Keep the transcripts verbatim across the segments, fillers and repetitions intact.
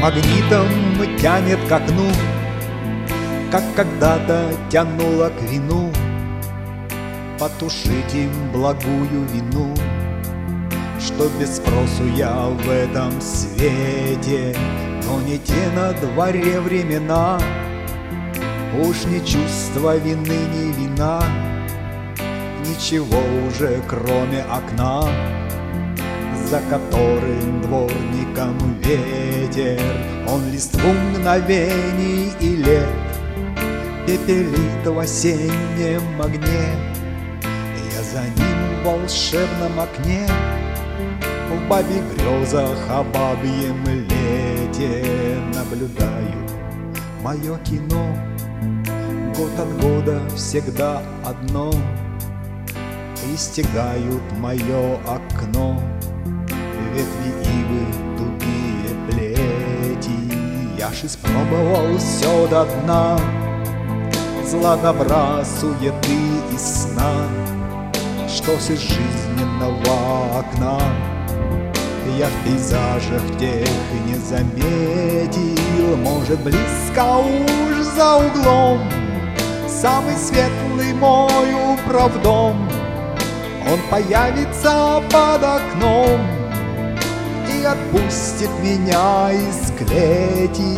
Магнитом тянет к окну, как когда-то тянуло к вину. Потушить им благую вину, что без спросу я в этом свете. Но не те на дворе времена, уж не чувство вины, ни вина, ничего уже кроме окна, за которым дворником ветер. Он листву мгновений и лет пепелит в осеннем огне. Я за ним в волшебном окне, в бабьих грезах о бабьем лете наблюдаю мое кино. Год от года всегда одно, и стягают мое окно ветви ивы, тугие плети. Я ж испробовал все до дна, зла, добра, суеты и сна, что с из жизненного окна я в пейзажах тех не заметил. Может, близко уж за углом самый светлый мой управдом. Он появится под окном и отпустит меня из клети.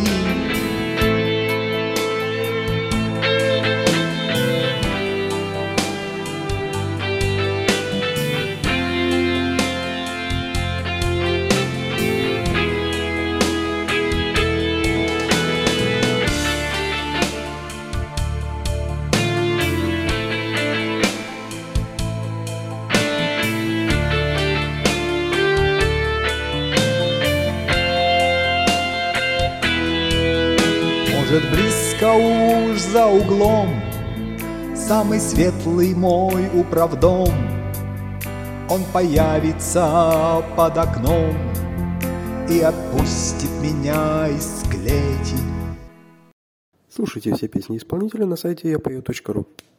Может, близко уж за углом самый светлый мой управдом. Он появится под окном и отпустит меня из клети. Слушайте все песни исполнителя на сайте я пою точка ру.